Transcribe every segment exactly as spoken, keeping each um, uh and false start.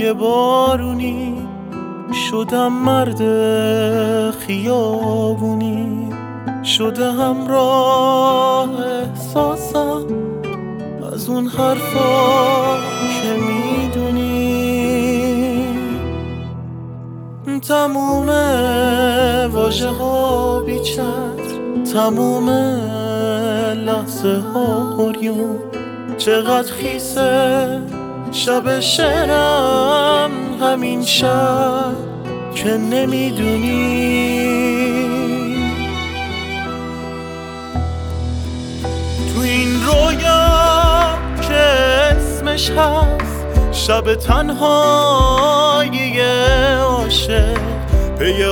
یه بارونی شدم مرد خیابونی، شده همراه احساسم از اون حرفا که میدونی. تموم واژه ها بیچت، تموم لحظه ها عریون، چقدر خیسه شب شعرم همین شب که نمیدونی. تو این رویا که اسمش هست شب تنهایی عاشق، پی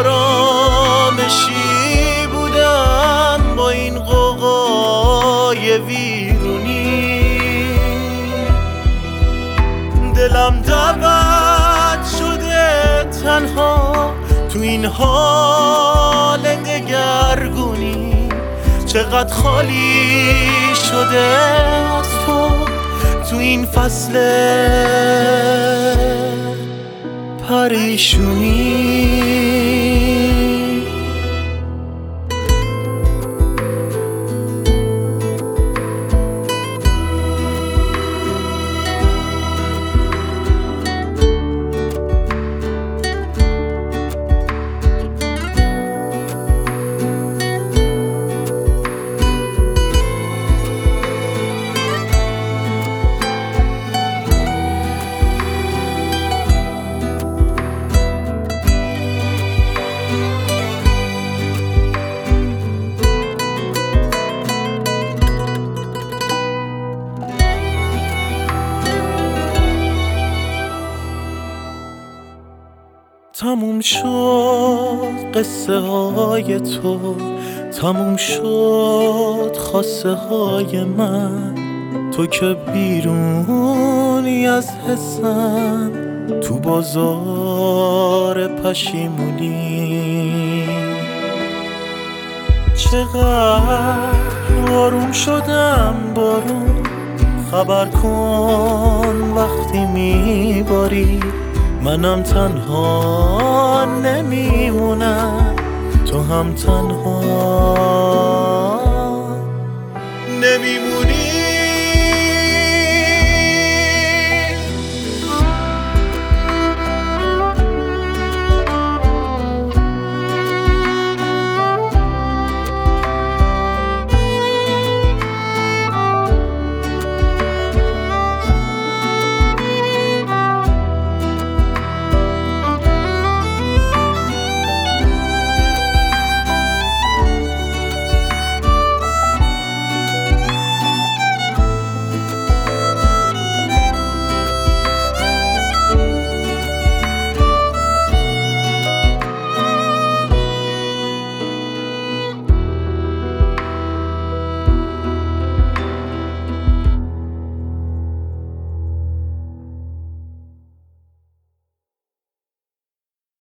آرامشی بودم با این غوغای ویرونی. دلم دعوت شده تنها تو این حال دگرگونی، چقدر خالی شده از تو تو این فصل پریشونی. تموم شد قصه های تو، تموم شد خواسته های من، تو که بیرونی از حسم تو بازار پشیمونی. چقدر آروم شدم بارون، خبر کن وقتی میباری، منم تنها نمیمونم، تو هم تنها نمیمونی.